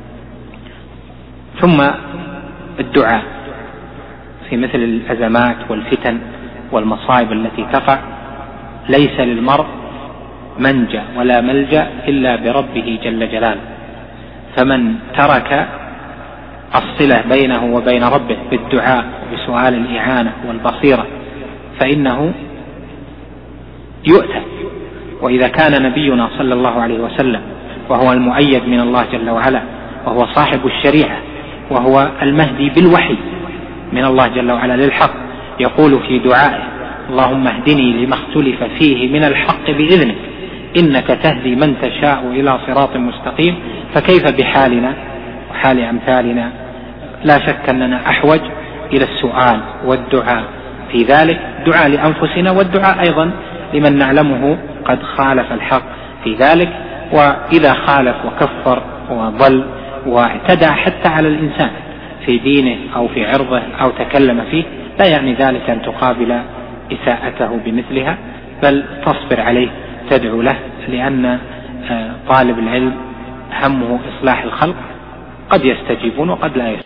ثم الدعاء في مثل الأزمات والفتن والمصائب التي تقع. ليس للمرء منجا ولا ملجا إلا بربه جل جلاله، فمن ترك الصلة بينه وبين ربه بالدعاء وبسؤال الإعانة والبصيرة فإنه يؤتى. وإذا كان نبينا صلى الله عليه وسلم وهو المؤيد من الله جل وعلا وهو صاحب الشريعة وهو المهدي بالوحي من الله جل وعلا للحق، يقول في دعائه: اللهم اهدني لما اختلف فيه من الحق بإذنك إنك تهدي من تشاء إلى صراط مستقيم. فكيف بحالنا وحال أمثالنا؟ لا شك أننا أحوج إلى السؤال والدعاء في ذلك، دعاء لأنفسنا والدعاء أيضا لمن نعلمه قد خالف الحق في ذلك. وإذا خالف وكفر وضل واعتدى حتى على الإنسان في دينه أو في عرضه أو تكلم فيه، لا يعني ذلك أن تقابل إساءته بمثلها، بل تصبر عليه تدعو له، لأن طالب العلم همه إصلاح الخلق، قد يستجيبون وقد لا يستجيبون.